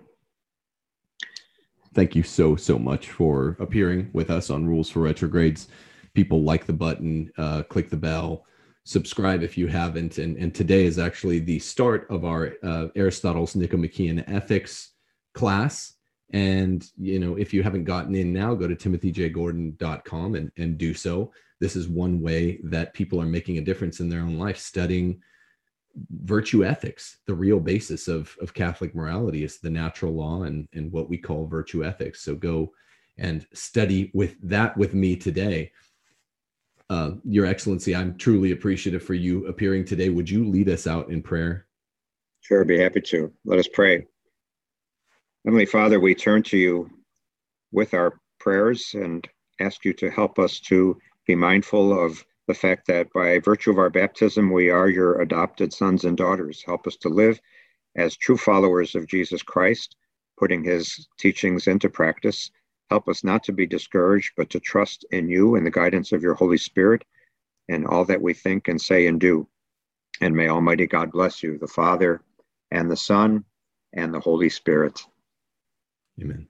Thank you so, so much for appearing with us on Rules for Retrogrades. People, like the button, uh, click the bell, subscribe if you haven't. And, and today is actually the start of our uh, Aristotle's Nicomachean Ethics class. And, you know, if you haven't gotten in now, go to timothy j gordon dot com and, and do so. This is one way that people are making a difference in their own life, studying virtue ethics. The real basis of, of Catholic morality is the natural law and, and what we call virtue ethics. So go and study with that with me today. Uh, Your Excellency, I'm truly appreciative for you appearing today. Would you lead us out in prayer? Sure, be happy to. Let us pray. Heavenly Father, we turn to you with our prayers and ask you to help us to be mindful of the fact that by virtue of our baptism, we are your adopted sons and daughters. Help us to live as true followers of Jesus Christ, putting his teachings into practice. Help us not to be discouraged, but to trust in you and the guidance of your Holy Spirit in all that we think and say and do. And may Almighty God bless you, the Father and the Son and the Holy Spirit. Amen.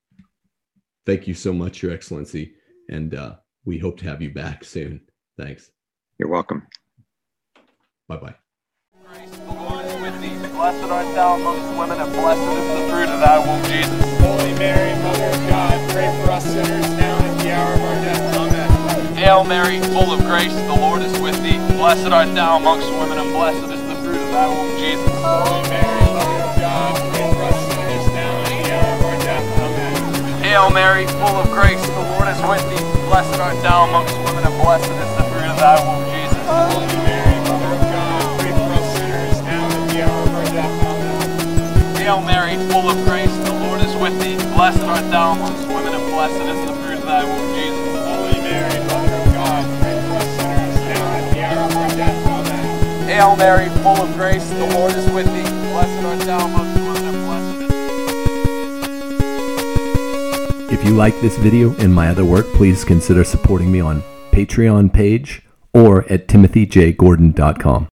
Thank you so much, Your Excellency. And uh, we hope to have you back soon. Thanks. You're welcome. Bye-bye. The Lord is with thee. Blessed art thou amongst women, and blessed is the fruit of thy womb, Jesus. Holy Mary, Mother of God, pray for us sinners now and at the hour of our death. Amen. Hail Mary, full of grace, the Lord is with thee. Blessed art thou amongst women, and blessed is the fruit of thy womb, Jesus. Holy Mary, Mother of God, pray for us sinners now and at the hour of our death. Amen. Hail Mary, full of grace, the Lord is with thee. Blessed art thou amongst women, and blessed is the fruit of thy womb, Jesus. Holy Mary, Mother of God, pray for us sinners now and at the hour of our death. Amen. Hail Mary, full of grace, the Lord is with thee. Blessed art thou amongst women, and blessed is the fruit of thy womb, Jesus. Holy Mary, Mother of God, pray for us sinners now and at the hour of our death. Amen. Hail Mary, full of grace, the Lord is with thee. Blessed art thou amongst women, and blessed is. If you like this video and my other work, please consider supporting me on Patreon page or at timothy j gordon dot com.